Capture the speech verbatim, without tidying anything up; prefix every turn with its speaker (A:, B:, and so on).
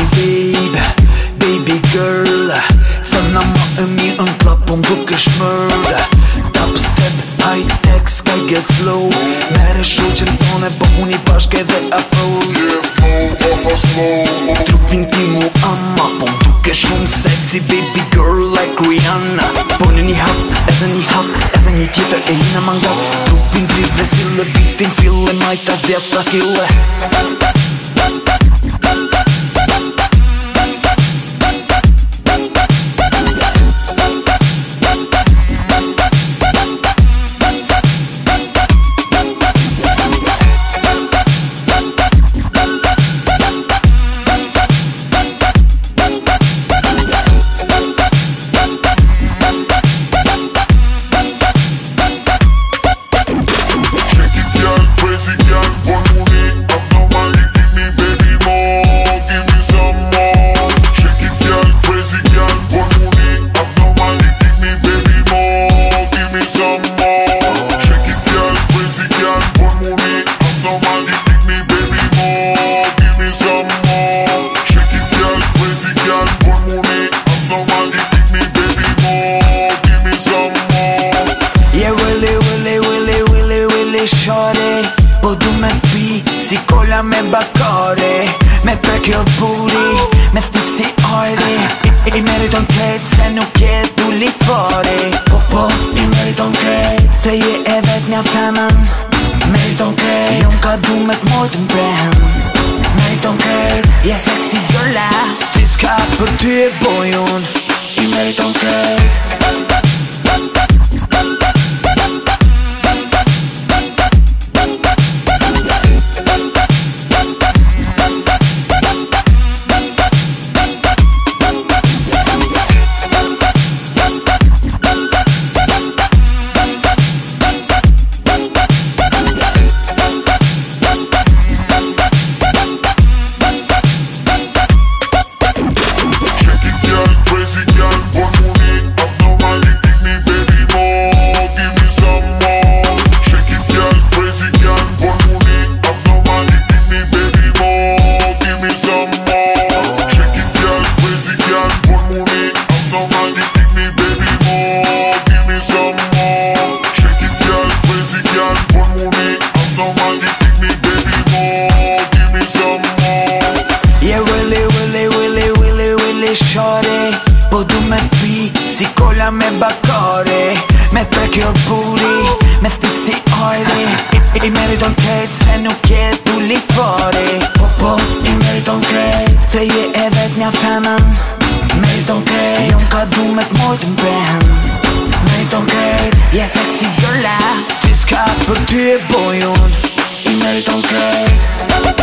A: babe, baby girl. Femna ma e mirë në klap, po m'duke shmërë. Dubstep, high-tech, sky gets slow. Mere shoqen tone, po unë i bashke dhe approach.
B: Yeah, slow, aha slow.
A: Trupin ti mu ama, po m'duke shumë sexy, baby girl like Rihanna. Po në një hap, edhe një hap, edhe një tjetër e hina manga. Trupin driv dhe s'kille, bitin fille, majtas djefta s'kille. Shore, po du me pi si kola me bakare. Me prek your booty, me thti si ari. I, i meriton krejt se nuk je tu li fare. Po po, i meriton krejt se je e vet nja femen. Meriton krejt, jon ka du me t'moj t'mprehen. Meriton krejt, je sexy girla, ti s'ka për ty e bojon. I meriton krejt. Shore, po du me pi si kola me bakare. Me prek your booty, me thti si ari. I, i meriton krejt se nuk je tu li fare. Po po, i meriton krejt se je e vet nja femen. Meriton krejt, jon ka du me t'moj t'mprehen. Meriton krejt, je sexy girla, ti s'ka për ty e bojon. I meriton krejt.